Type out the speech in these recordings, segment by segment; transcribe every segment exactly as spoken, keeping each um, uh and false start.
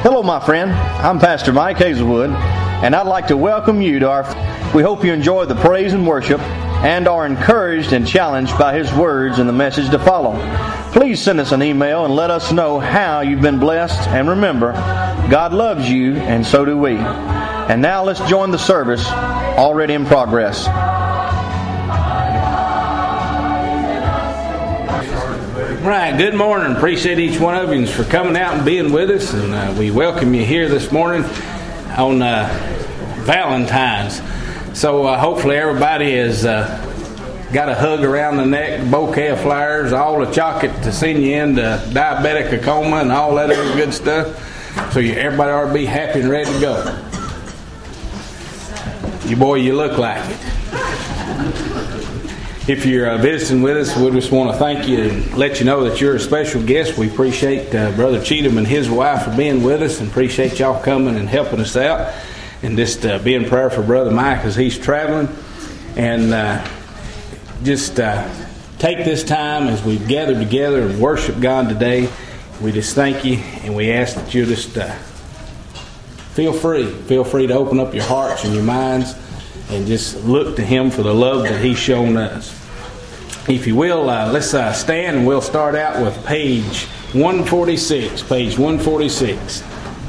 Hello, my friend. I'm Pastor Mike Hazelwood, and I'd like to welcome you to our... We hope you enjoy the praise and worship and are encouraged and challenged by His words and the message to follow. Please send us an email and let us know how you've been blessed. And remember, God loves you, and so do we. And now let's join the service already in progress. Right, good morning. Appreciate each one of you for coming out and being with us, and uh, we welcome you here this morning on uh, Valentine's. So uh, hopefully everybody has uh, got a hug around the neck, bouquet of flowers, all the chocolate to send you into diabetic a coma and all that other good stuff. So you, everybody ought to be happy and ready to go. You boy, you look like it. If you're uh, visiting with us, we just want to thank you and let you know that you're a special guest. We appreciate uh, Brother Cheatham and his wife for being with us, and appreciate y'all coming and helping us out. And just uh, be in prayer for Brother Mike as he's traveling. And uh, just uh, take this time as we've gathered together and worship God today. We just thank you, and we ask that you just uh, feel free. Feel free to open up your hearts and your minds and just look to Him for the love that He's shown us. If you will, uh, let's uh, stand, and we'll start out with page one forty-six. Page one forty-six.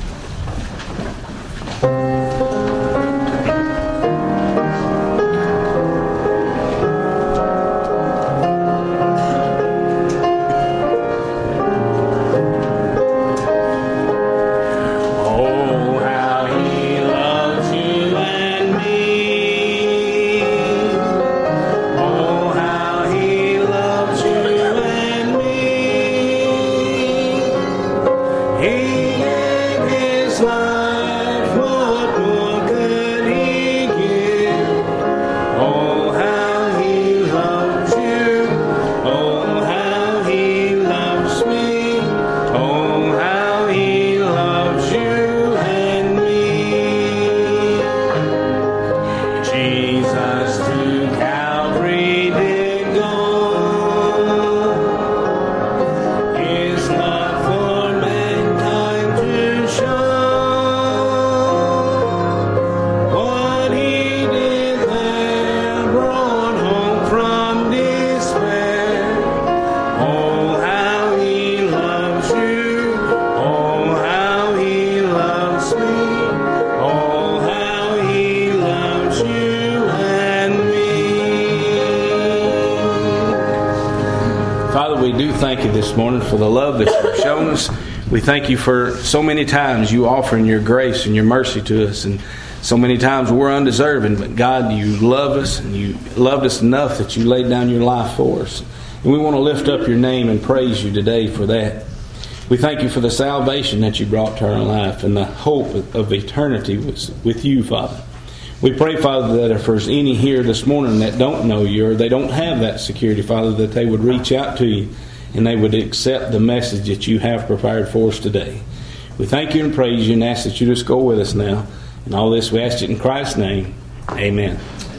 This morning for the love that you've shown us. We thank you for so many times you offering your grace and your mercy to us, and so many times we're undeserving, but God, you love us, and you loved us enough that you laid down your life for us. And we want to lift up your name and praise you today for that. We thank you for the salvation that you brought to our life and the hope of eternity with you, Father. We pray, Father, that if there's any here this morning that don't know you or they don't have that security, Father, that they would reach out to you and they would accept the message that you have prepared for us today. We thank you and praise you and ask that you just go with us now. And all this we ask it in Christ's name. Amen.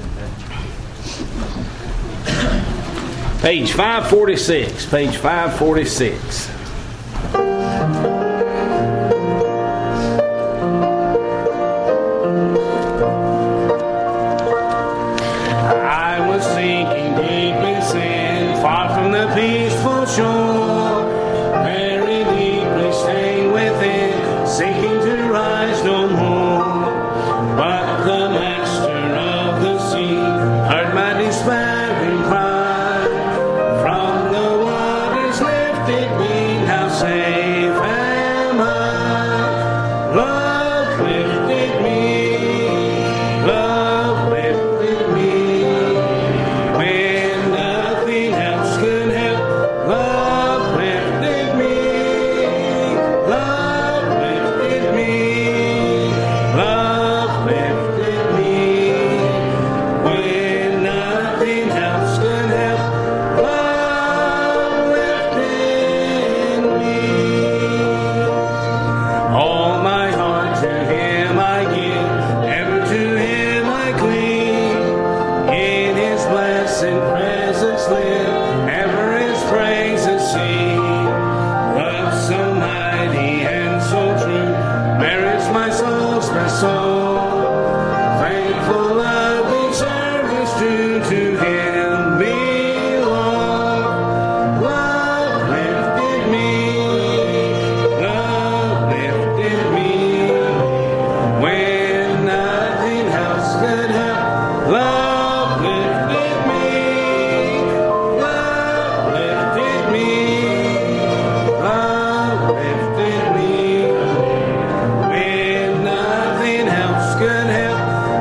Page five forty-six. Page five forty-six. I was sinking deep in sin, far from the peaceful shore, very deeply staying within, seeking to rise no more. But the master of the sea heard my despairing cry. From the waters lifted me, now safe am I. Love lifted me, love lifted me, when nothing else could help. Love lifted me, love lifted me, love lifted me, when nothing else could help. Love lifted soul. Faithful, loving service true to Him belong. Love lifted me, love lifted me, when nothing else could help. Love lifted me, love lifted me, love lifted me, when nothing else could help.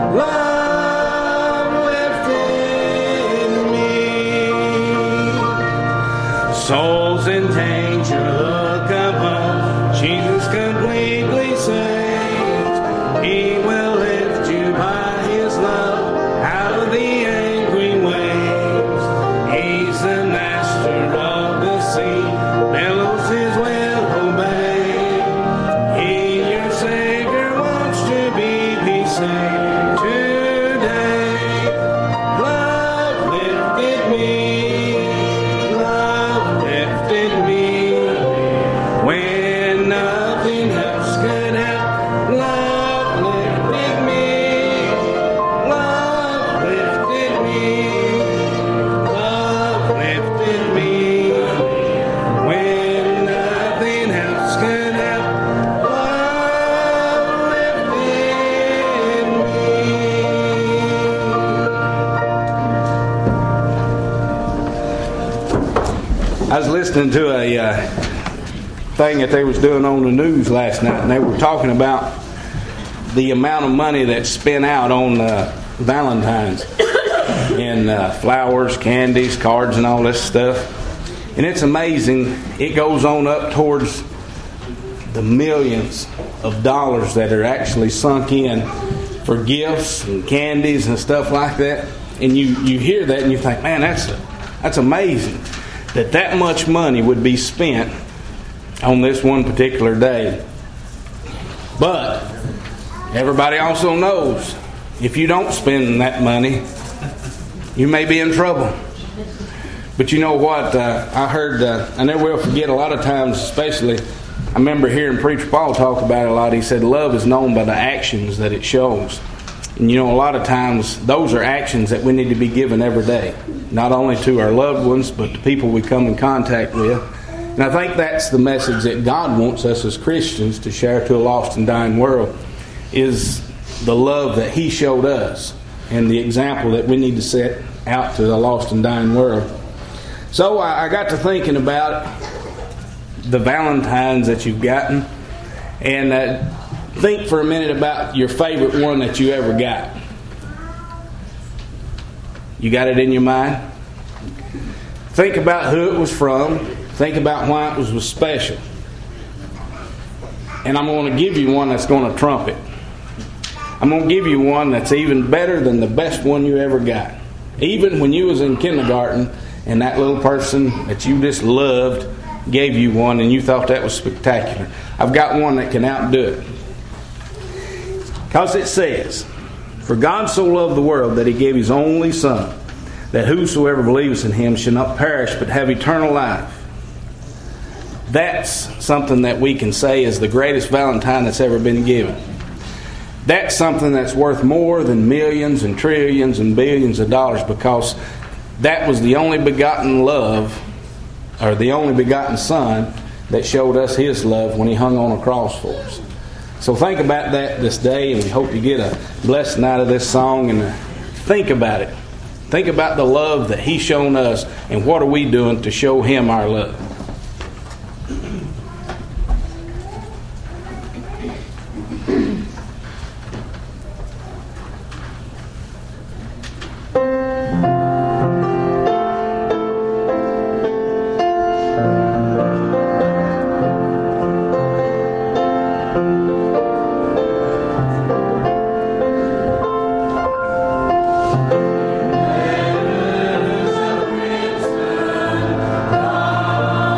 Love lifted me. Souls in danger, look upon Jesus completely saves. He will lift you by His love out of the angry waves. He's the master of the sea, billows His will obey. He, your Savior, wants to be, be saved today. Love lifted me, love lifted me, when nothing else could help. Love lifted me, love lifted me, love lifted me, when nothing else could help. Love lifted me. I was listening to a uh, thing that they was doing on the news last night, and they were talking about the amount of money that's spent out on uh, Valentine's in uh, flowers, candies, cards, and all this stuff. And it's amazing. It goes on up towards the millions of dollars that are actually sunk in for gifts and candies and stuff like that. And you, you hear that and you think, man, that's that's amazing that that much money would be spent on this one particular day. But everybody also knows if you don't spend that money, you may be in trouble. But you know what? Uh, I heard, uh, I never will forget, a lot of times, especially, I remember hearing Preacher Paul talk about it a lot. He said, love is known by the actions that it shows. And you know, a lot of times, those are actions that we need to be given every day. Not only to our loved ones, but to people we come in contact with. And I think that's the message that God wants us as Christians to share to a lost and dying world, is the love that He showed us and the example that we need to set out to the lost and dying world. So I got to thinking about the Valentines that you've gotten, and uh, think for a minute about your favorite one that you ever got. You got it in your mind? Think about who it was from. Think about why it was, was special. And I'm going to give you one that's going to trump it. I'm going to give you one that's even better than the best one you ever got. Even when you was in kindergarten and that little person that you just loved gave you one and you thought that was spectacular. I've got one that can outdo it. Because it says, for God so loved the world that He gave His only Son, that whosoever believes in Him shall not perish but have eternal life. That's something that we can say is the greatest Valentine that's ever been given. That's something that's worth more than millions and trillions and billions of dollars, because that was the only begotten love, or the only begotten Son that showed us His love when He hung on a cross for us. So think about that this day, and we hope you get a blessing out of this song, and think about it. Think about the love that He's shown us, and what are we doing to show Him our love. Never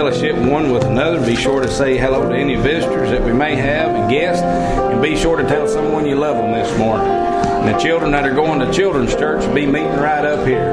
fellowship one with another. Be sure to say hello to any visitors that we may have and guests, and be sure to tell someone you love them this morning. And the children that are going to children's church will be meeting right up here.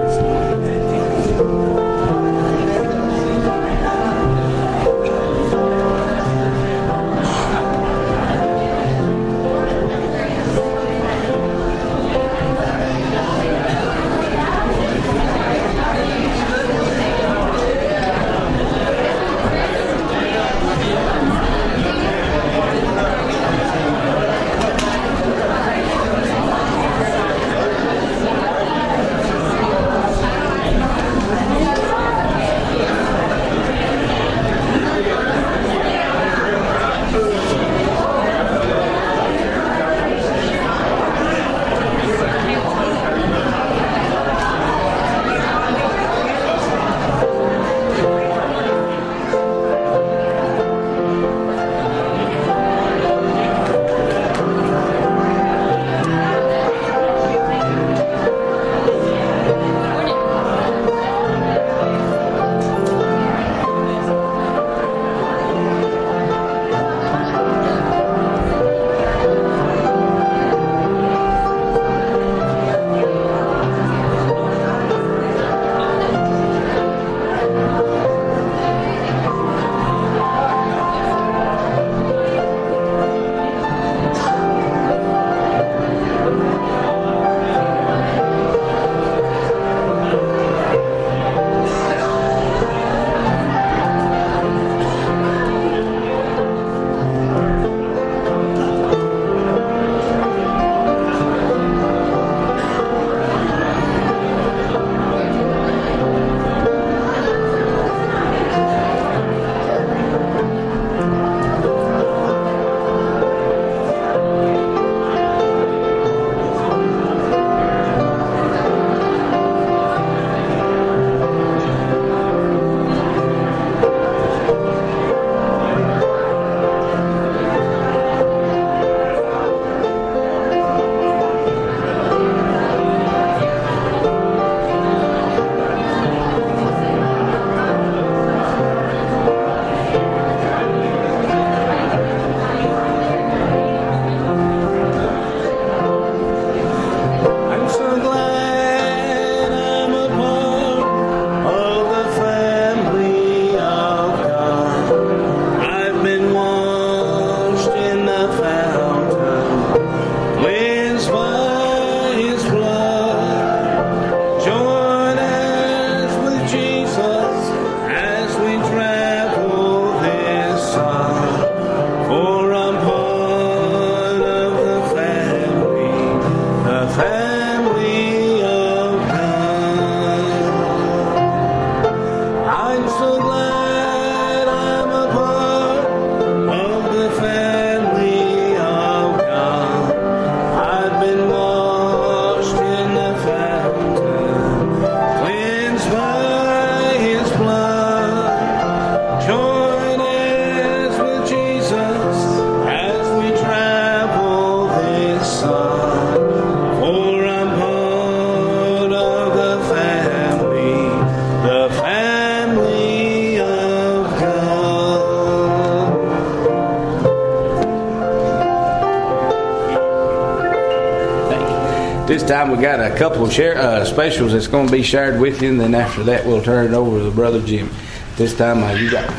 This time we got a couple of share, uh, specials that's going to be shared with you, and then after that we'll turn it over to Brother Jim. This time uh, you got it.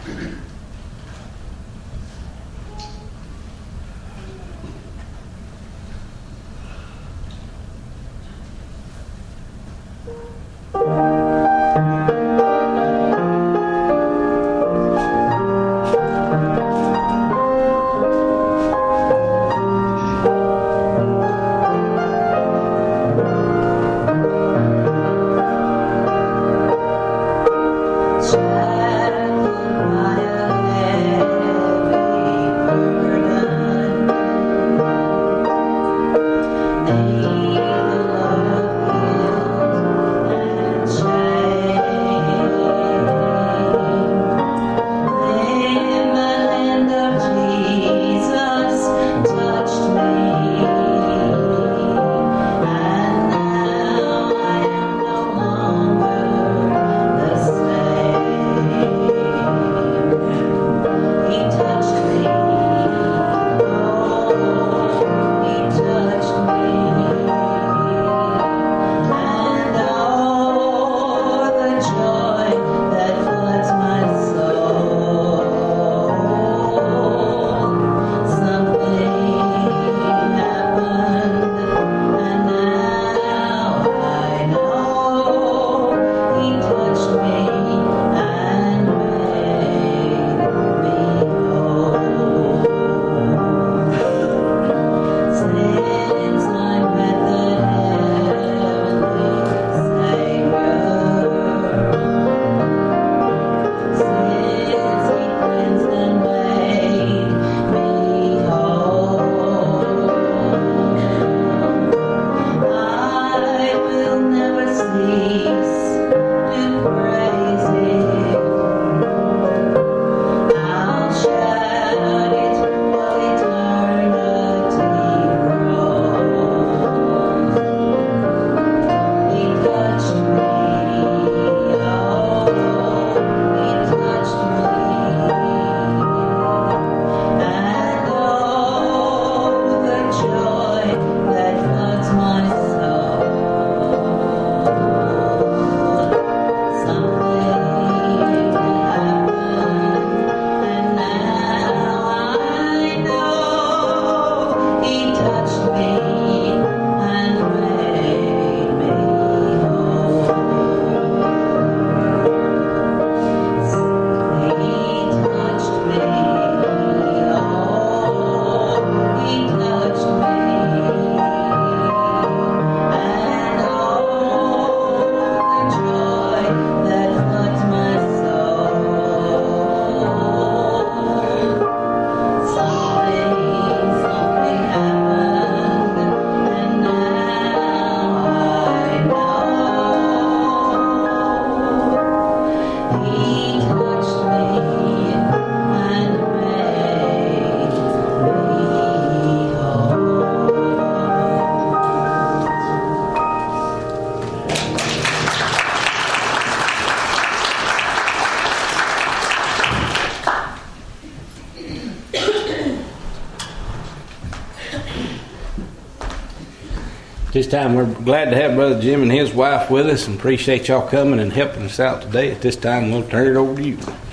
This time we're glad to have Brother Jim and his wife with us, and appreciate y'all coming and helping us out today. At this time, we'll turn it over to you.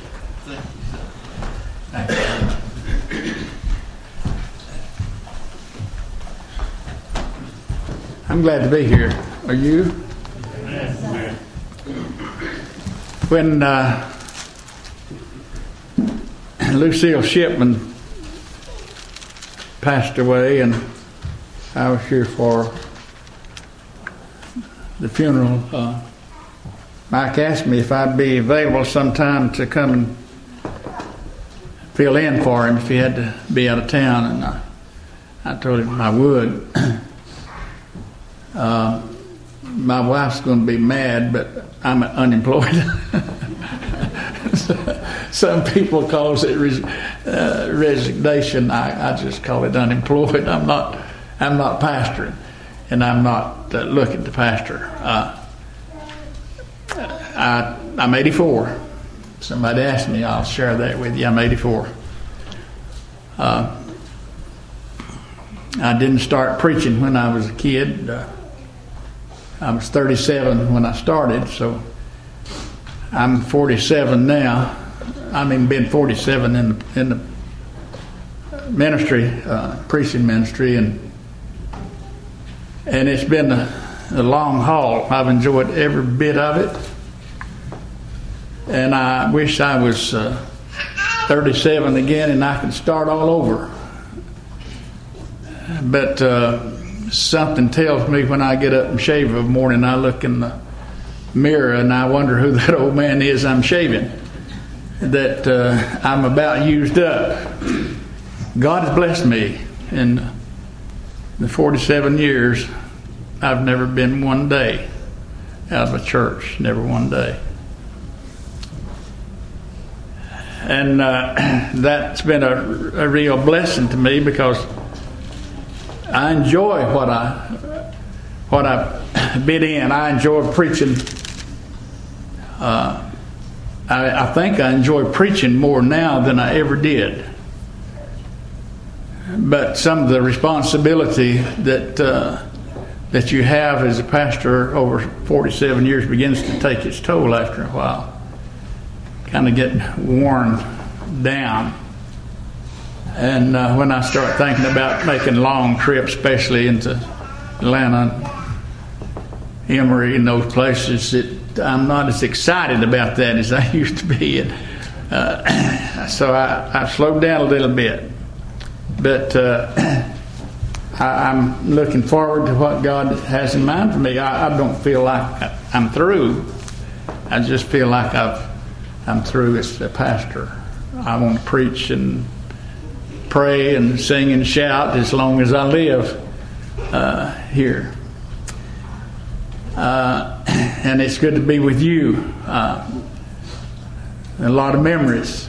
I'm glad to be here. Are you? When uh, Lucille Shipman passed away, and I was here for the funeral, uh, Mike asked me if I'd be available sometime to come and fill in for him if he had to be out of town, and I, I told him I would. uh, my wife's going to be mad, but I'm unemployed. Some people call it res- uh, resignation. I, I just call it unemployed. I'm not. I'm not pastoring, and I'm not uh, looking to pastor. Uh, I, I'm eighty-four. Somebody asked me, I'll share that with you. I'm eighty-four. Uh, I didn't start preaching when I was a kid. Uh, I was thirty-seven when I started, so I'm forty-seven now. I mean, been forty-seven in the, in the ministry, uh, preaching ministry, and and it's been a, a long haul. I've enjoyed every bit of it, and I wish I was uh, thirty-seven again and I could start all over. But uh, something tells me when I get up and shave every morning, I look in the mirror and I wonder who that old man is I'm shaving, that uh, I'm about used up. God has blessed me in the forty-seven years. I've never been one day out of a church, never one day. And uh, that's been a, a real blessing to me, because I enjoy what I what I've been in. I enjoy preaching. Uh, I, I think I enjoy preaching more now than I ever did. But some of the responsibility that uh, that you have as a pastor over forty-seven years begins to take its toll after a while. Kind of getting worn down. And uh, when I start thinking about making long trips, especially into Atlanta, Emory, and those places, it, I'm not as excited about that as I used to be. And, uh, so I, I slowed down a little bit. But uh, I, I'm looking forward to what God has in mind for me. I, I don't feel like I'm through. I just feel like I've, I'm through as a pastor. I want to preach and pray and sing and shout as long as I live uh, here. Uh, and it's good to be with you. Uh, a lot of memories.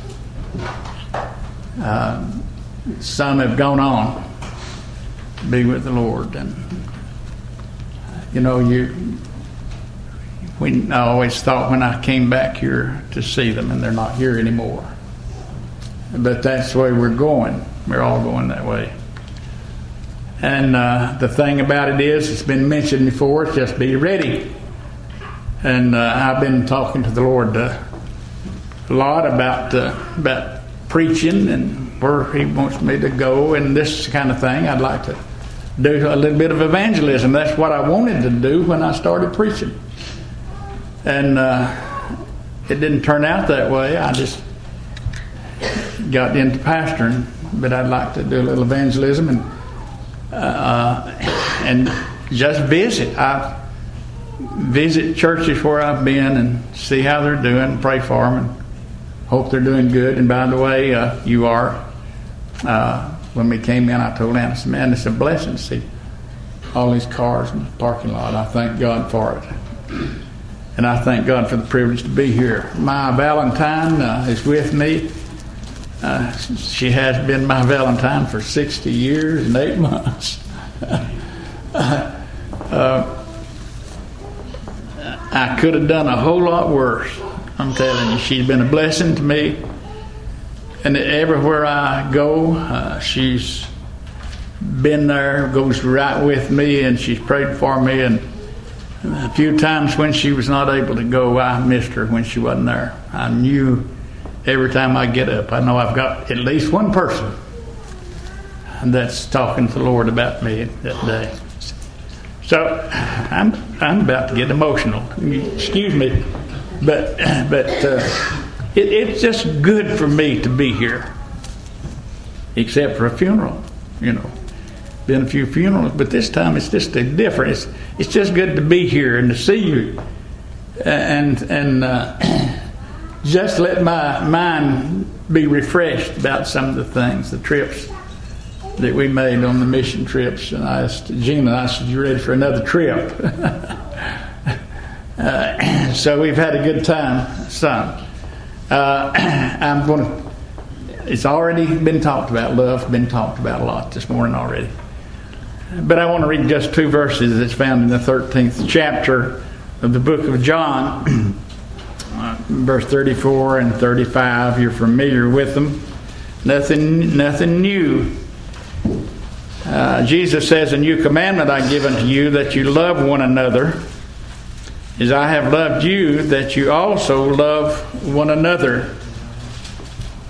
Uh, some have gone on to be with the Lord. And, you know, you. We, I always thought when I came back here to see them, and they're not here anymore. But that's the way we're going. We're all going that way. And uh, the thing about it is, it's been mentioned before, it's just be ready. And uh, I've been talking to the Lord uh, a lot about uh, about preaching and where He wants me to go and this kind of thing. I'd like to do a little bit of evangelism. That's what I wanted to do when I started preaching. And uh, it didn't turn out that way. I just got into pastoring, but I'd like to do a little evangelism and uh, and just visit. I visit churches where I've been and see how they're doing, pray for them, and hope they're doing good. And by the way, uh, you are. Uh, when we came in, I told Anna, I said, man, it's a blessing to see all these cars in the parking lot. I thank God for it. And I thank God for the privilege to be here. My Valentine uh, is with me. Uh, she has been my Valentine for sixty years and eight months. uh, I could have done a whole lot worse. I'm telling you, she's been a blessing to me. And everywhere I go, uh, she's been there, goes right with me, and she's prayed for me. And a few times when she was not able to go, I missed her when she wasn't there. I knew every time I get up, I know I've got at least one person that's talking to the Lord about me that day. So I'm I'm about to get emotional. Excuse me, but but uh, it, it's just good for me to be here, except for a funeral, you know. Been a few funerals, but this time it's just a different. It's, it's just good to be here and to see you, and and uh, just let my mind be refreshed about some of the things, the trips that we made on the mission trips. And I asked Gina, I said, "You ready for another trip?" uh, so we've had a good time, son. Uh, I'm going to. It's already been talked about. Love's been talked about a lot this morning already. But I want to read just two verses that's found in the thirteenth chapter of the book of John, verse thirty-four and thirty-five. You're familiar with them. Nothing, nothing new. Uh, Jesus says, "A new commandment I give unto you, that you love one another, as I have loved you, that you also love one another.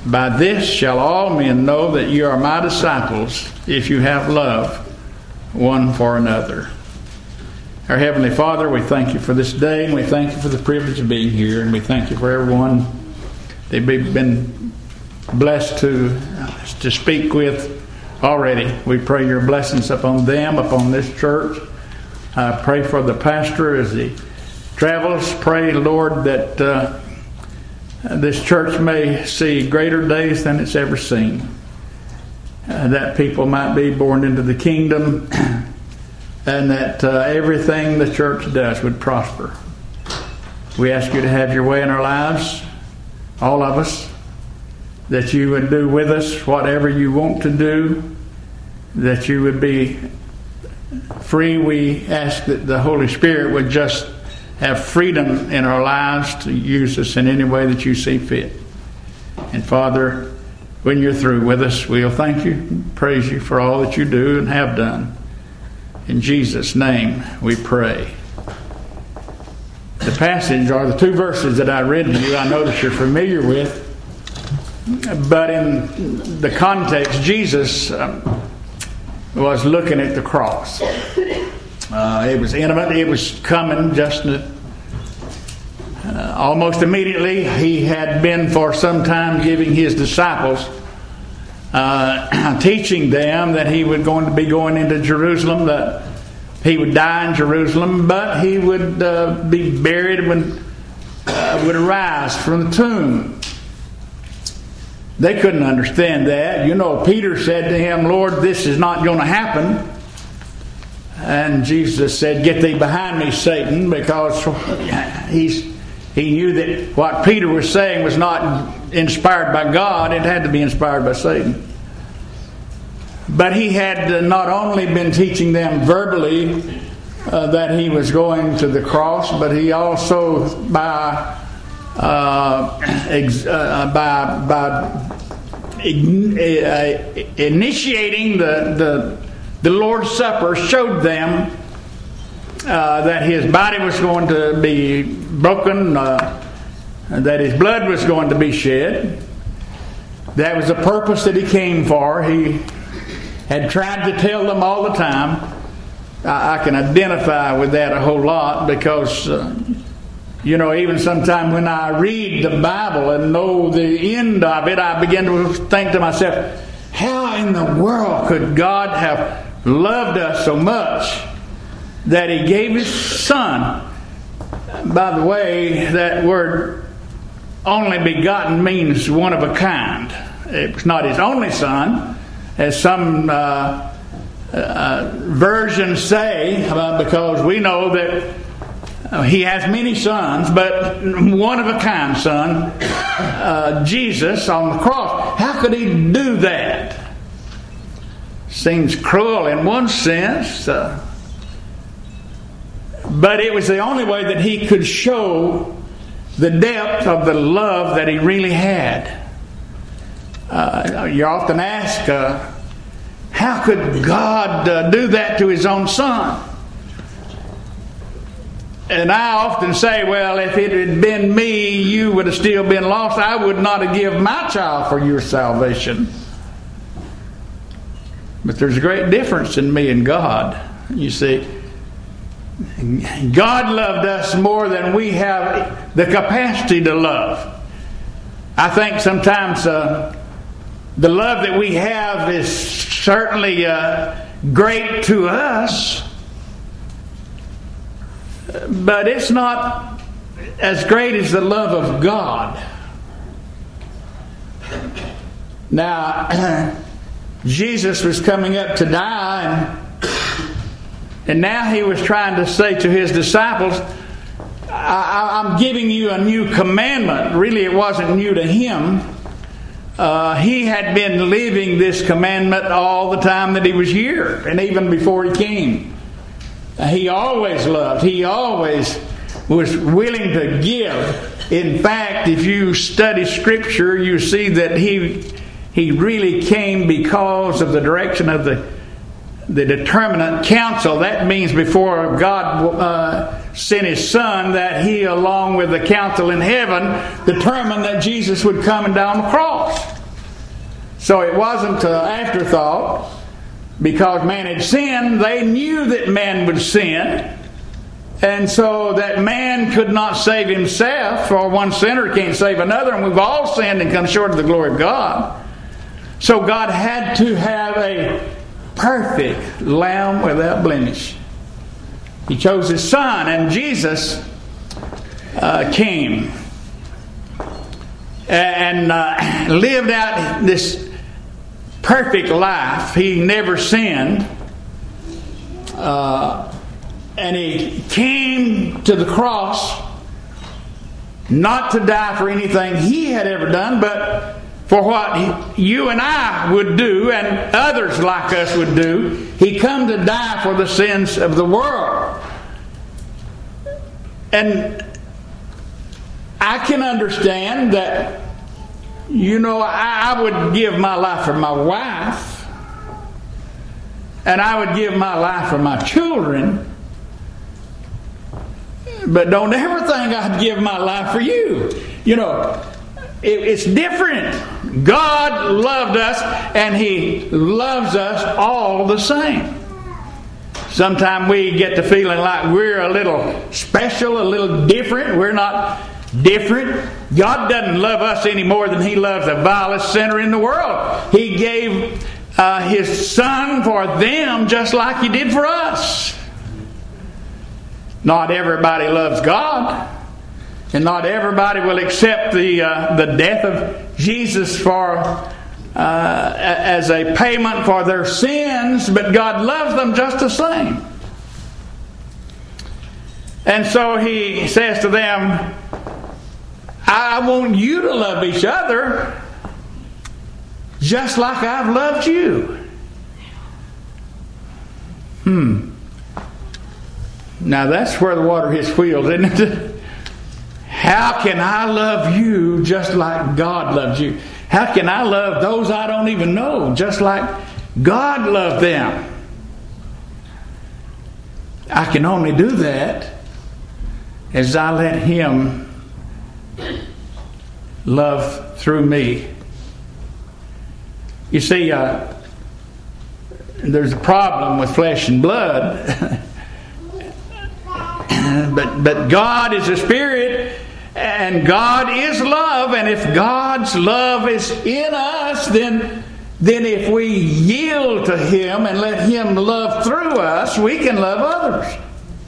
By this shall all men know that you are my disciples, if you have love one for another. Our Heavenly Father, we thank you for this day, and we thank you for the privilege of being here, and we thank you for everyone that we've been blessed to, to speak with already. We pray your blessings upon them, upon this church. I pray for the pastor as he travels. Pray, Lord, that uh, this church may see greater days than it's ever seen. Uh, that people might be born into the kingdom, and that uh, everything the church does would prosper. We ask you to have your way in our lives, all of us, that you would do with us whatever you want to do, that you would be free. We ask that the Holy Spirit would just have freedom in our lives to use us in any way that you see fit. And Father, when you're through with us, we'll thank you and praise you for all that you do and have done. In Jesus' name we pray. The passage, or the two verses that I read to you, I know that you're familiar with, but in the context, Jesus um, was looking at the cross. Uh, it was intimate. It was coming just uh, almost immediately. He had been for some time giving his disciples, uh, teaching them that he was going to be going into Jerusalem, that he would die in Jerusalem, but he would uh, be buried when uh, would arise from the tomb. They couldn't understand that. You know, Peter said to him, Lord, this is not going to happen. And Jesus said, get thee behind me, Satan, because he's, he knew that what Peter was saying was not inspired by God. It had to be inspired by Satan. But he had not only been teaching them verbally uh, that he was going to the cross, but he also, by uh, ex- uh, by by initiating the the The Lord's Supper, showed them uh, that his body was going to be broken, uh, that his blood was going to be shed. That was the purpose that he came for. He had tried to tell them all the time. I, I can identify with that a whole lot because, uh, you know, even sometime when I read the Bible and know the end of it, I begin to think to myself, how in the world could God have loved us so much that he gave his son? By the way, that word only begotten means one of a kind. It was not his only son, as some uh, uh, versions say, uh, because we know that uh, he has many sons, but one of a kind son, uh, Jesus on the cross. How could he do that? Seems cruel in one sense, uh, but it was the only way that he could show the depth of the love that he really had. Uh, you often ask, uh, how could God uh, do that to his own son? And I often say, well, if it had been me, you would have still been lost. I would not have given my child for your salvation. But there's a great difference in me and God. You see, God loved us more than we have the capacity to love. I think sometimes uh, the love that we have is certainly uh, great to us, but it's not as great as the love of God. Now, Jesus was coming up to die, and, and now he was trying to say to his disciples, I, I'm giving you a new commandment. Really, it wasn't new to him. Uh, he had been living this commandment all the time that he was here, and even before he came. Uh, he always loved. He always was willing to give. In fact, if you study Scripture, you see that he he really came because of the direction of the the determinate counsel. That means before God uh, sent his Son, that he, along with the council in heaven, determined that Jesus would come and die on the cross. So it wasn't an afterthought. Because man had sinned, they knew that man would sin. And so that man could not save himself, for one sinner can't save another, and we've all sinned and come short of the glory of God. So God had to have a perfect lamb without blemish. He chose His Son, and Jesus uh, came and uh, lived out this perfect life. He never sinned. Uh, and He came to the cross not to die for anything He had ever done, but for what he, you and I would do and others like us would do. He come to die for the sins of the world. And I can understand that, you know, I, I would give my life for my wife, and I would give my life for my children, but don't ever think I'd give my life for you. You know, it, it's different. God loved us, and He loves us all the same. Sometimes we get to feeling like we're a little special, a little different. We're not different. God doesn't love us any more than He loves the vilest sinner in the world. He gave uh, His Son for them just like He did for us. Not everybody loves God, and not everybody will accept the uh, the death of Jesus for uh, as a payment for their sins, but God loves them just the same. And so He says to them, I want you to love each other just like I've loved you. Hmm. Now that's where the water hits wheels, isn't it? How can I love you just like God loves you? How can I love those I don't even know just like God loved them? I can only do that as I let Him love through me. You see, uh, there's a problem with flesh and blood. but but God is a spirit, and God is love, and if God's love is in us, then then if we yield to Him and let Him love through us, we can love others.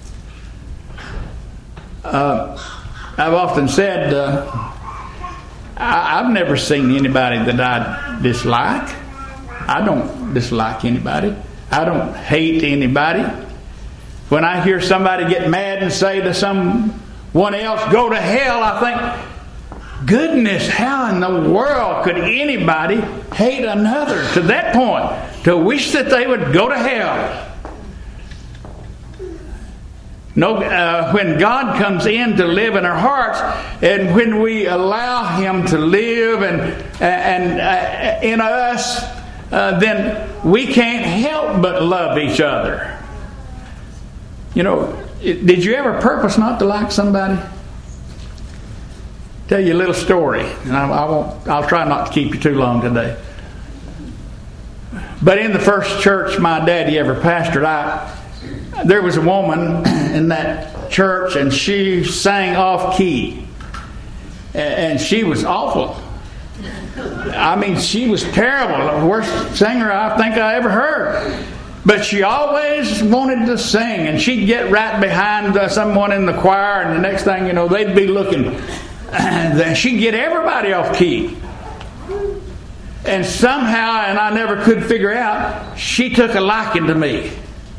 Uh, I've often said, uh, I, I've never seen anybody that I dislike. I don't dislike anybody. I don't hate anybody. When I hear somebody get mad and say to someone else, go to hell, I think, goodness, how in the world could anybody hate another to that point, to wish that they would go to hell? No, uh, when God comes in to live in our hearts, and when we allow Him to live and and uh, in us, uh, then we can't help but love each other. You know, it, did you ever purpose not to like somebody? Tell you a little story, and I, I won't. I'll try not to keep you too long today. But in the first church my daddy ever pastored, I. There was a woman in that church, and she sang off key, and she was awful. I mean, she was terrible. The worst singer I think I ever heard. But she always wanted to sing, and she'd get right behind uh, someone in the choir, and the next thing you know, they'd be looking. And she'd get everybody off key. And somehow, and I never could figure out, she took a liking to me.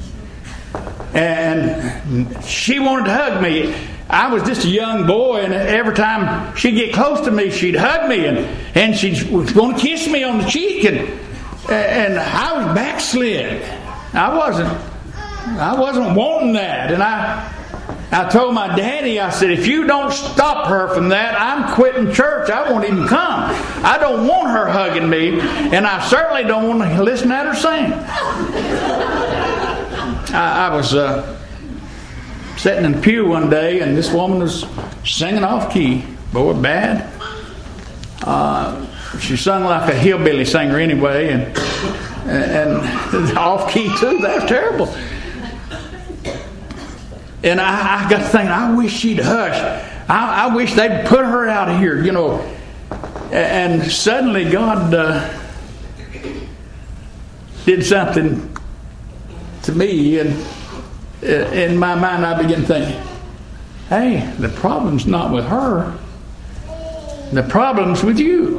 And she wanted to hug me. I was just a young boy, and every time she'd get close to me, she'd hug me, and, and she'd want to kiss me on the cheek, and and I was backslid. I wasn't I wasn't wanting that. And I I told my daddy, I said, if you don't stop her from that, I'm quitting church. I won't even come. I don't want her hugging me, and I certainly don't want to listen at her sing. I, I was uh, sitting in the pew one day, and this woman was singing off key. Boy, bad. Uh, She sung like a hillbilly singer anyway, and and off key too. That was terrible. And I, I got to thinking, I wish she'd hush. I, I wish they'd put her out of here, you know. And suddenly God uh, did something to me, and in my mind I began thinking, hey, the problem's not with her. The problem's with you.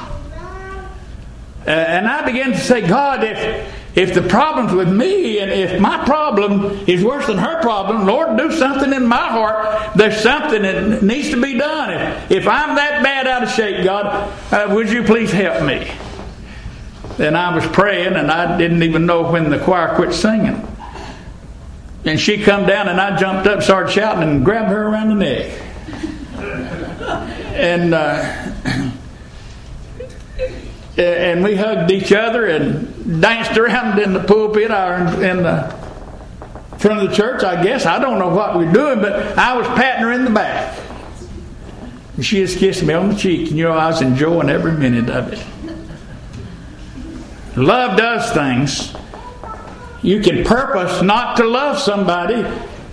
Uh, and I began to say, God, if if the problem's with me, and if my problem is worse than her problem, Lord, do something in my heart. There's something that needs to be done. If, if I'm that bad out of shape, God, uh, would you please help me? And I was praying, and I didn't even know when the choir quit singing. And she come down, and I jumped up, started shouting, and grabbed her around the neck. And uh, and we hugged each other and danced around in the pulpit or in the front of the church, I guess. I don't know what we were doing, but I was patting her in the back. And she just kissed me on the cheek, and you know, I was enjoying every minute of it. Love does things. You can purpose not to love somebody,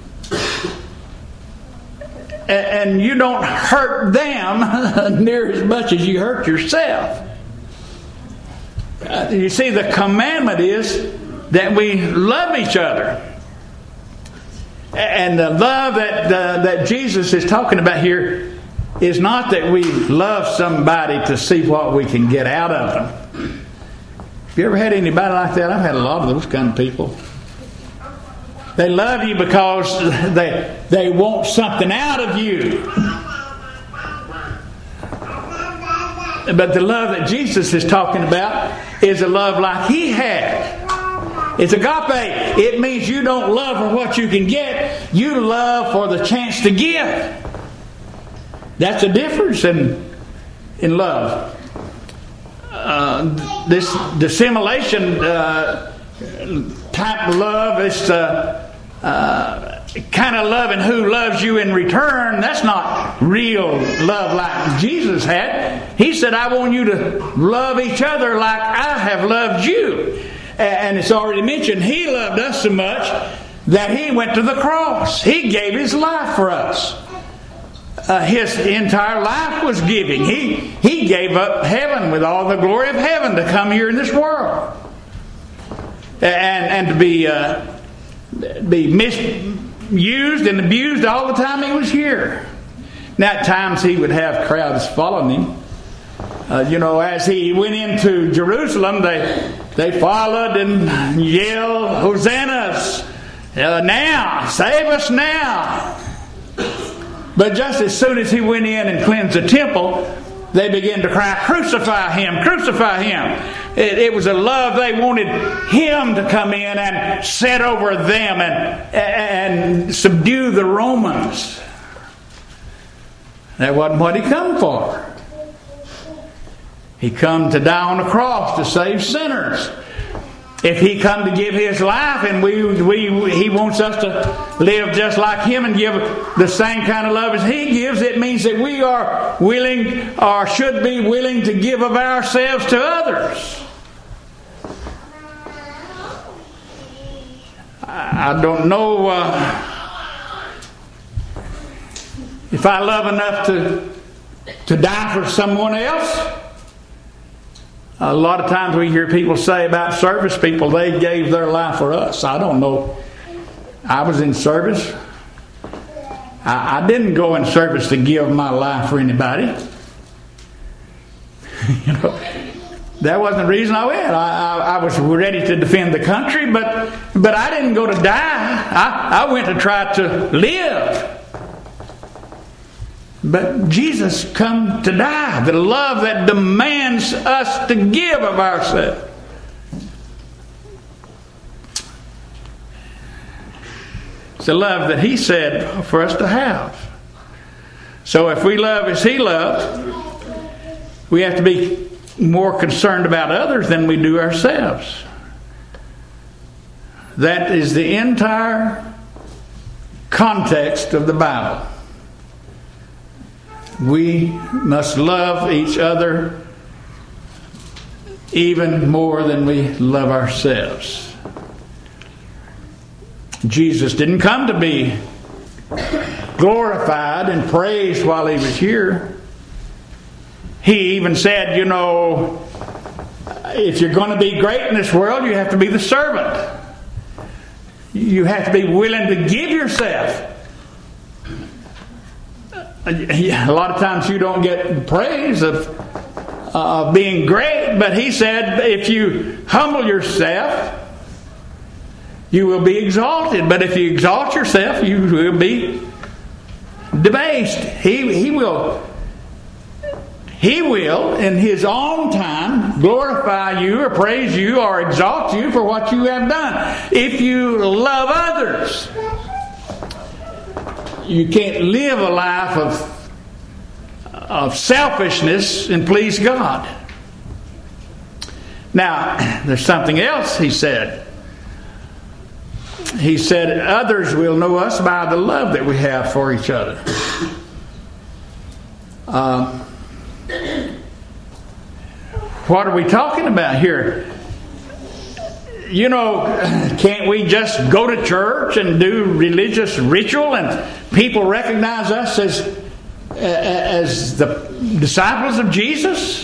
and you don't hurt them near as much as you hurt yourself. Uh, you see, the commandment is that we love each other. And the love that uh, that Jesus is talking about here is not that we love somebody to see what we can get out of them. Have you ever had anybody like that? I've had a lot of those kind of people. They love you because they they want something out of you. But the love that Jesus is talking about is a love like He had. It's agape. It means you don't love for what you can get. You love for the chance to give. That's the difference in in love. Uh, this dissimulation uh, type of love is uh, uh, kind of loving who loves you in return. That's not real love like Jesus had. He said, I want you to love each other like I have loved you. And it's already mentioned, He loved us so much that He went to the cross. He gave His life for us. Uh, his entire life was giving. He, he gave up heaven with all the glory of heaven to come here in this world. And, and to be, uh, be misused and abused all the time He was here. Now at times He would have crowds following Him. Uh, you know, as He went into Jerusalem, they they followed and yelled, Hosannas! Uh, now! Save us now! But just as soon as He went in and cleansed the temple, they began to cry, Crucify Him! Crucify Him! It, it was a love they wanted Him to come in and set over them and, and subdue the Romans. That wasn't what He come for. He come to die on the cross to save sinners. If He come to give His life and we, we He wants us to live just like Him and give the same kind of love as He gives, it means that we are willing or should be willing to give of ourselves to others. I don't know uh, if I love enough to to die for someone else. A lot of times we hear people say about service people, they gave their life for us. I don't know. I was in service. I, I didn't go in service to give my life for anybody. You know, that wasn't the reason I went. I, I, I was ready to defend the country, but but I didn't go to die. I, I went to try to live. But Jesus come to die. The love that demands us to give of ourselves. It's a love that He said for us to have. So if we love as He loved, we have to be more concerned about others than we do ourselves. That is the entire context of the Bible. We must love each other even more than we love ourselves. Jesus didn't come to be glorified and praised while he was here. He even said, you know, if you're going to be great in this world, you have to be the servant. You have to be willing to give yourself. A lot of times you don't get praise of uh, being great, but he said if you humble yourself, you will be exalted. But if you exalt yourself, you will be debased. He, he will He will, in His own time, glorify you or praise you or exalt you for what you have done. If you love others, you can't live a life of, of selfishness and please God. Now, there's something else He said. He said, others will know us by the love that we have for each other. Uh, what are we talking about here? You know, can't we just go to church and do religious ritual and people recognize us as, as the disciples of Jesus?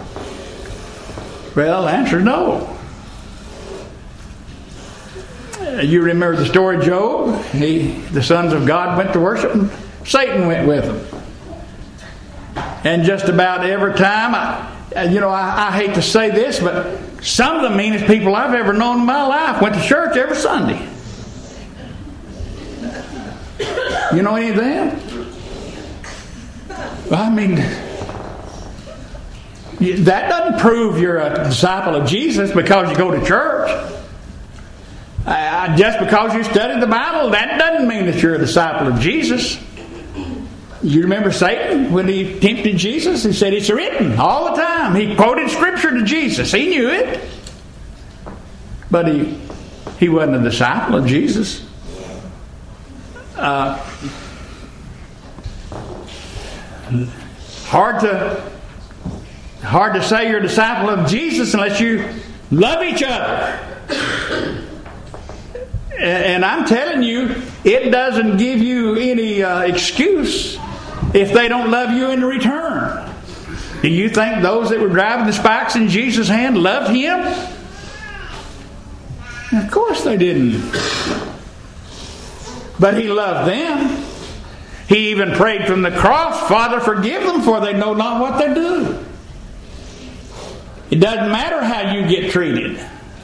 Well, the answer is no. You remember the story of Job? He, the sons of God went to worship and Satan went with them. And just about every time, I, you know, I, I hate to say this, but some of the meanest people I've ever known in my life went to church every Sunday. You know any of them? I mean, that doesn't prove you're a disciple of Jesus because you go to church. Uh, just because you study the Bible, that doesn't mean that you're a disciple of Jesus. You remember Satan when he tempted Jesus? He said, it's written all the time. He quoted Scripture to Jesus. He knew it. But he he wasn't a disciple of Jesus. Uh, hard to hard to say you're a disciple of Jesus unless you love each other. And I'm telling you, it doesn't give you any uh, excuse if they don't love you in return. Do you think those that were driving the spikes in Jesus' hand loved Him? Of course they didn't. But He loved them. He even prayed from the cross, Father, forgive them, for they know not what they do. It doesn't matter how you get treated.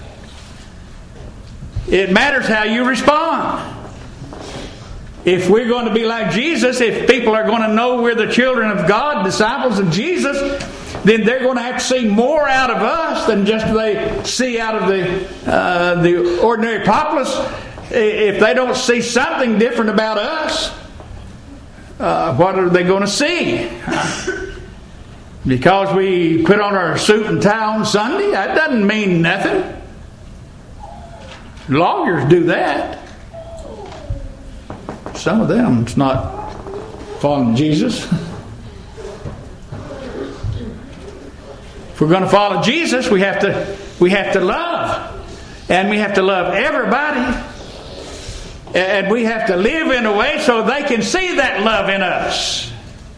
It matters how you respond. If we're going to be like Jesus, if people are going to know we're the children of God, disciples of Jesus, then they're going to have to see more out of us than just they see out of the uh, the ordinary populace. If they don't see something different about us, uh, what are they going to see? Because we put on our suit and tie on Sunday, that doesn't mean nothing. Lawyers do that. Some of them, it's not following Jesus. If we're going to follow Jesus, we have to we have to love, and we have to love everybody, and we have to live in a way so they can see that love in us.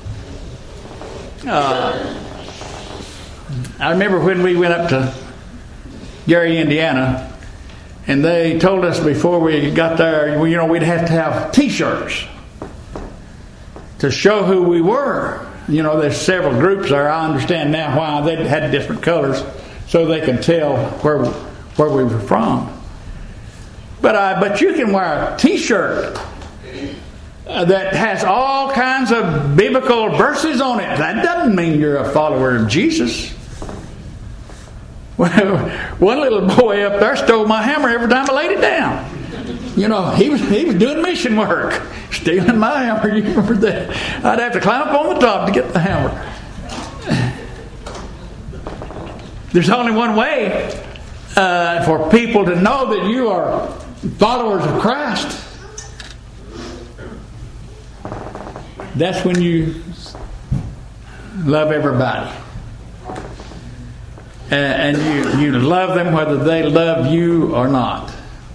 Uh, I remember when we went up to Gary, Indiana. And they told us before we got there, you know, we'd have to have T-shirts to show who we were. You know, there's several groups there. I understand now why they had different colors, so they can tell where where we were from. But uh, but you can wear a T-shirt uh, that has all kinds of biblical verses on it. That doesn't mean you're a follower of Jesus. Well, one little boy up there stole my hammer every time I laid it down. You know, he was he was doing mission work, stealing my hammer. You remember that? I'd have to climb up on the top to get the hammer. There's only one way uh, for people to know that you are followers of Christ. That's when you love everybody. and, and you, you love them whether they love you or not.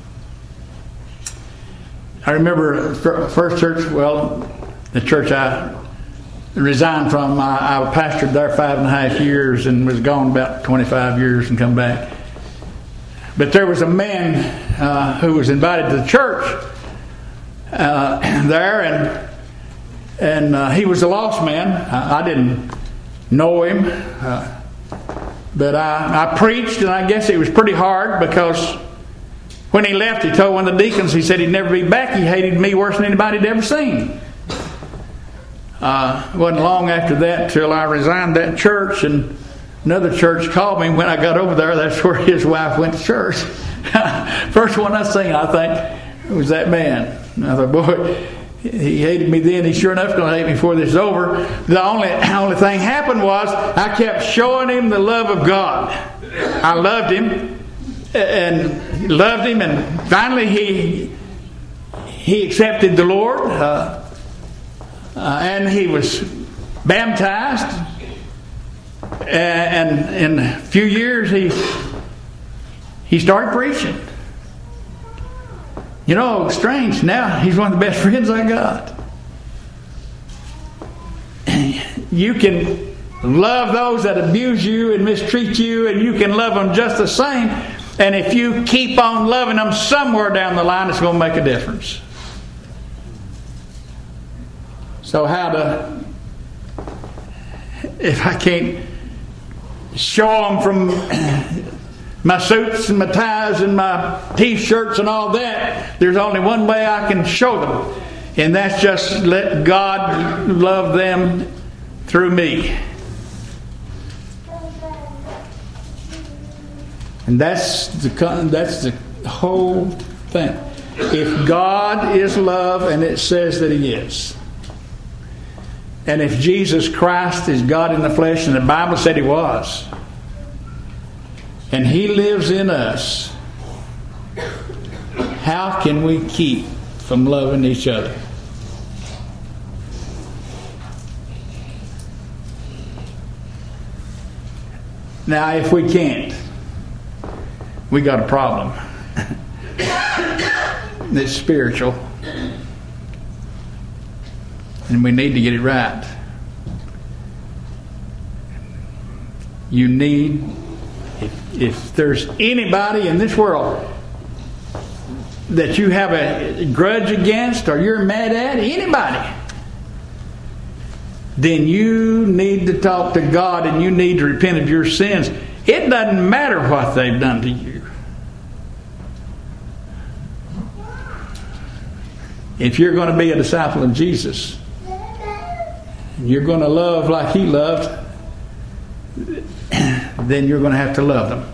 I remember First Church, well, the church I resigned from, I, I pastored there five and a half years and was gone about twenty-five years and come back. But there was a man uh, who was invited to the church uh, there, and and uh, he was a lost man. I, I didn't know him, uh, but I, I preached, and I guess it was pretty hard because when he left, he told one of the deacons, he said he'd never be back. He hated me worse than anybody had ever seen. Uh, it wasn't long after that till I resigned that church, and another church called me. When I got over there, that's where his wife went to church. First one I seen, I think, was that man. And I thought, boy, he hated me then. He sure enough going to hate me before this is over. The only, only thing happened was I kept showing him the love of God. I loved him and loved him, and finally he he accepted the Lord, uh, uh, and he was baptized. And in a few years, he he started preaching. You know, strange. Now he's one of the best friends I got. You can love those that abuse you and mistreat you, and you can love them just the same. And if you keep on loving them, somewhere down the line, it's going to make a difference. So how to, if I can't show them from my suits and my ties and my t-shirts and all that, there's only one way I can show them, and that's just let God love them through me. And that's the that's the whole thing. If God is love, and it says that He is, and if Jesus Christ is God in the flesh, and the Bible said He was, and He lives in us, how can we keep from loving each other? Now, if we can't, we got a problem. It's spiritual, and we need to get it right. You need, if, if there's anybody in this world that you have a grudge against or you're mad at, anybody, then you need to talk to God and you need to repent of your sins. It doesn't matter what they've done to you. If you're going to be a disciple of Jesus, you're going to love like He loved, then you're going to have to love them.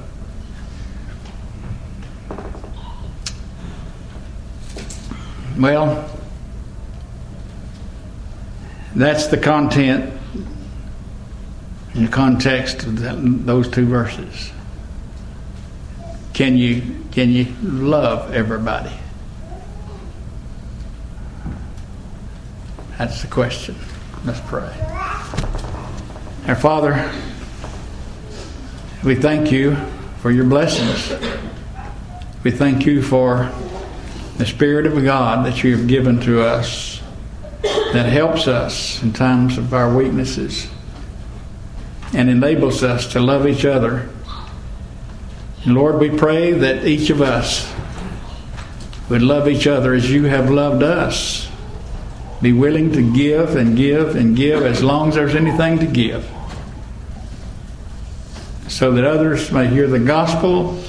Well, that's the content in the context of that, those two verses. Can you can you love everybody? That's the question. Let's pray. Our Father, we thank You for Your blessings. We thank You for the Spirit of God that You have given to us, that helps us in times of our weaknesses and enables us to love each other. And Lord, we pray that each of us would love each other as You have loved us. Be willing to give and give and give as long as there's anything to give, so that others may hear the gospel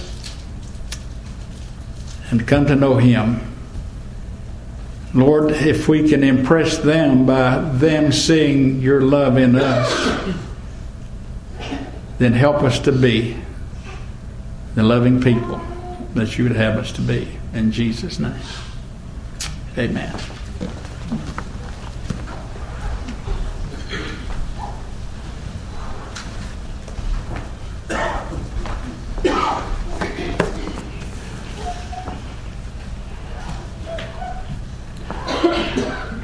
and come to know Him. Lord, if we can impress them by them seeing Your love in us, then help us to be the loving people that You would have us to be. In Jesus' name. Amen.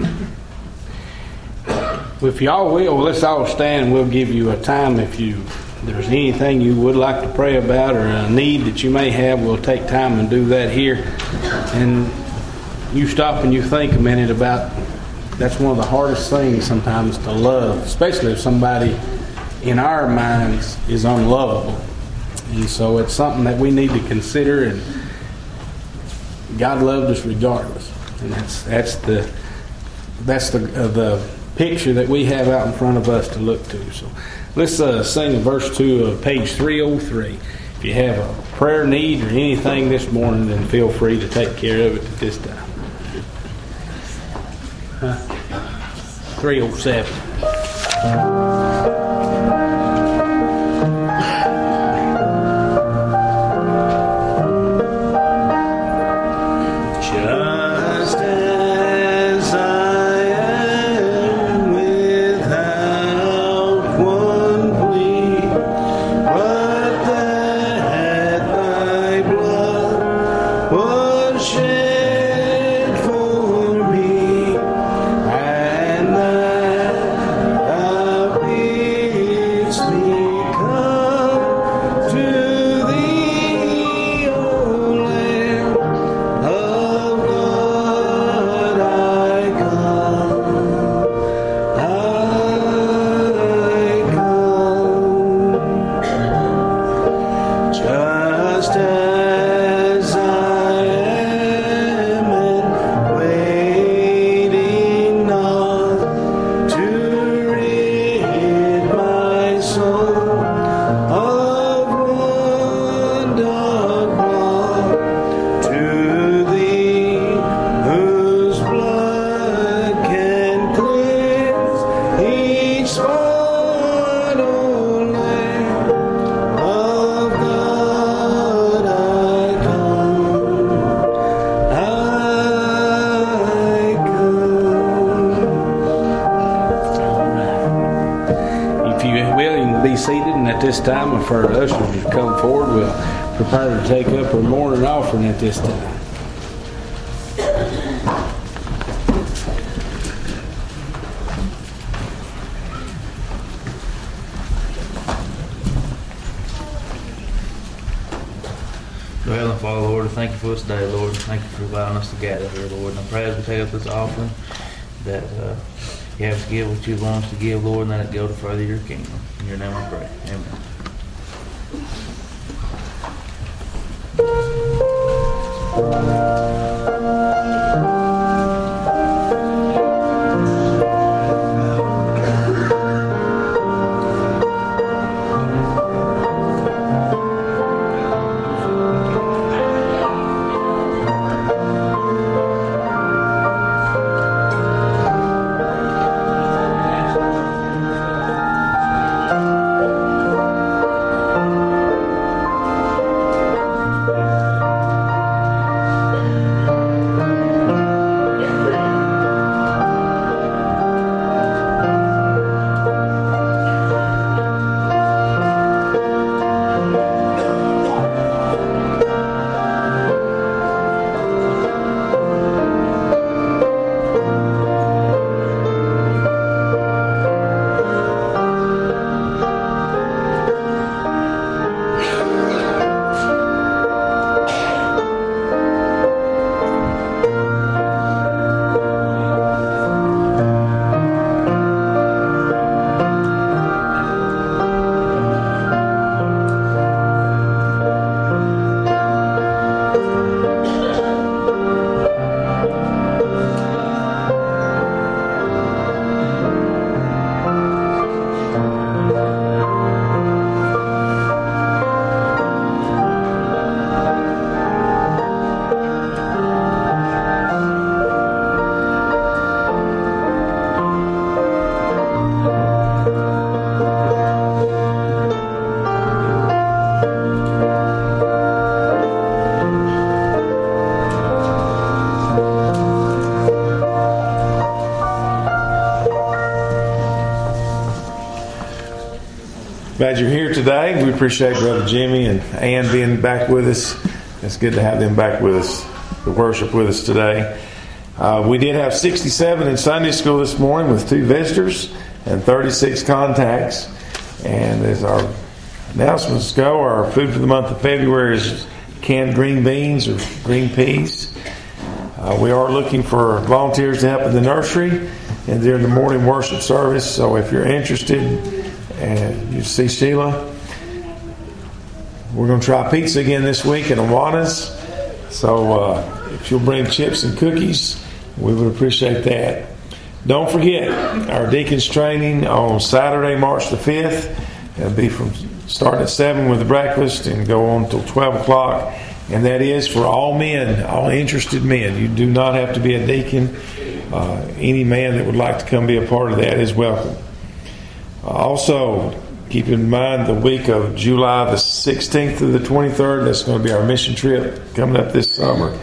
If y'all will, let's all stand and we'll give you a time if you If there's anything you would like to pray about or a need that you may have, we'll take time and do that here. And you stop and you think a minute about, that's one of the hardest things sometimes to love, especially if somebody in our minds is unlovable. And so it's something that we need to consider, and God loved us regardless. And that's that's the that's the uh, the picture that we have out in front of us to look to. So let's uh, sing verse two of page three oh three. If you have a prayer need or anything this morning, then feel free to take care of it at this time. Huh? three oh seven. This time, if our ushers to come forward, we'll prepare to take up our morning offering at this time. Dear Heavenly Father, Lord, thank you for this day, Lord. Thank you for allowing us to gather here, Lord. And I pray as we take up this offering that uh, you have to give what you want us to give, Lord, and let it go to further your kingdom. In your name I pray. Amen. Glad you're here today. We appreciate Brother Jimmy and Ann being back with us. It's good to have them back with us to worship with us today. Uh, we did have sixty-seven in Sunday school this morning with two visitors and thirty-six contacts. And as our Announcements go. Our food for the month of February is canned green beans or green peas. Uh, we are looking for volunteers to help in the nursery and during the morning worship service. So if you're interested and you see Sheila, we're going to try pizza again this week at Awana's. So uh, if you'll bring chips and cookies, we would appreciate that. Don't forget our deacons training on Saturday, March the fifth. It'll be from starting at seven with the breakfast and go on until twelve o'clock. And that is for all men, all interested men. You do not have to be a deacon. Uh, any man that would like to come be a part of that is welcome. Uh, also, keep in mind the week of July the sixteenth through the twenty-third. That's going to be our mission trip coming up this summer.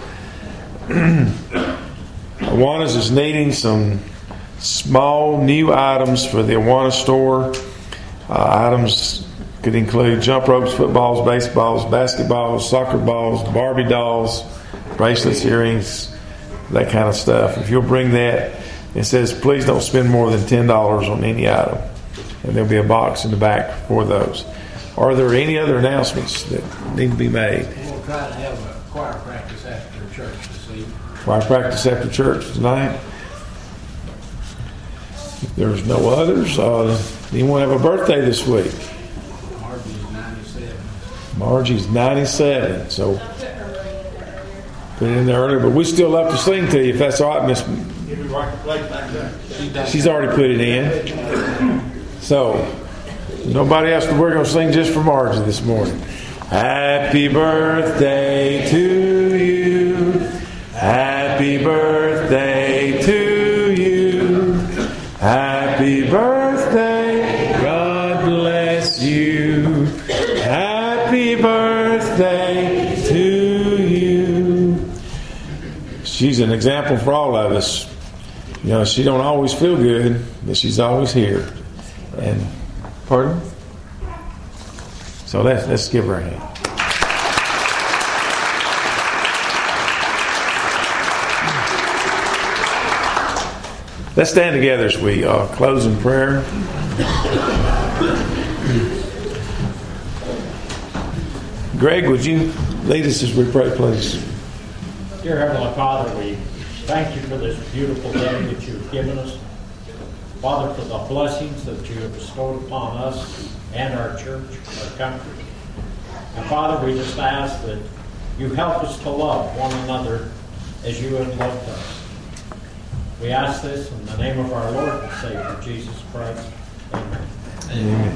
Awana's is needing some small new items for the Awana store. Uh, items could include jump ropes, footballs, baseballs, basketballs, soccer balls, Barbie dolls, bracelets, earrings, that kind of stuff. If you'll bring that, it says please don't spend more than ten dollars on any item. And there'll be a box in the back for those. Are there any other announcements that need to be made? We'll try to have a choir practice after church this evening. Choir practice after church tonight. If there's no others, uh, anyone have a birthday this week? Margie's ninety-seven. Margie's ninety-seven, so put it in there earlier. But we still love to sing to you if that's all right, Miss. She's already put it in. So, nobody else, we're going to sing just for Margie this morning. Happy birthday to you. Happy birthday to you. Happy birthday. God bless you. Happy birthday to you. She's an example for all of us. You know, she don't always feel good, but she's always here. And pardon? So let's let's give her a hand. Let's stand together as we uh, close in prayer. Greg, would you lead us as we pray, please? Dear Heavenly Father, we thank you for this beautiful day that you've given us. Father, for the blessings that you have bestowed upon us and our church, our country. And Father, we just ask that you help us to love one another as you have loved us. We ask this in the name of our Lord and Savior, Jesus Christ. Amen. Amen.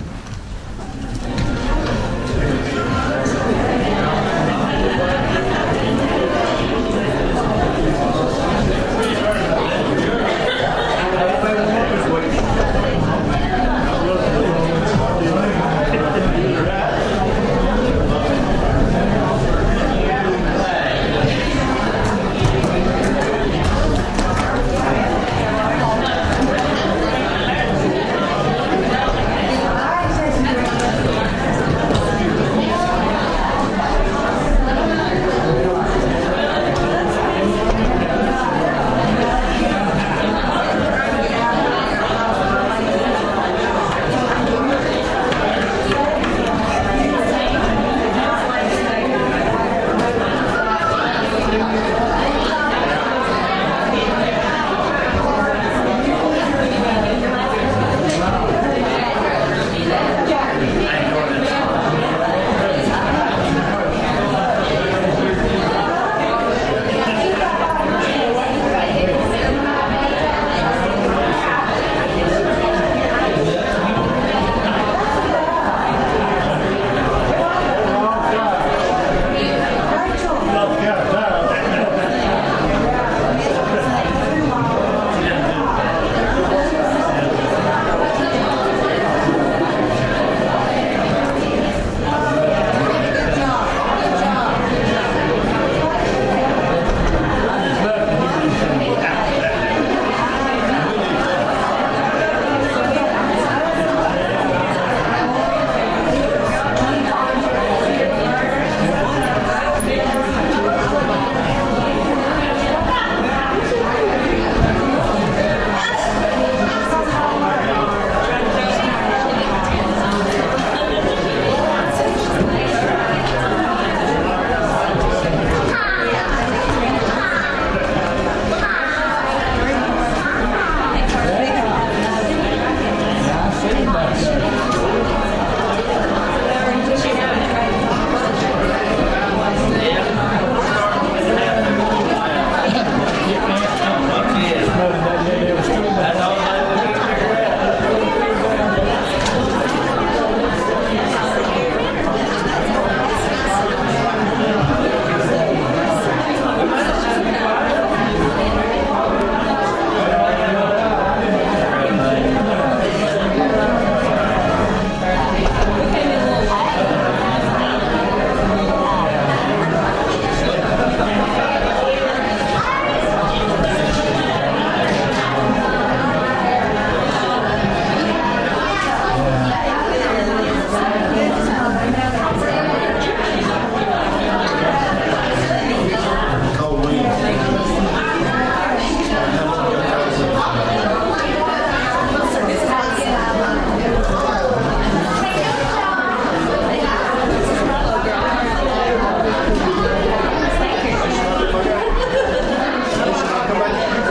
come back.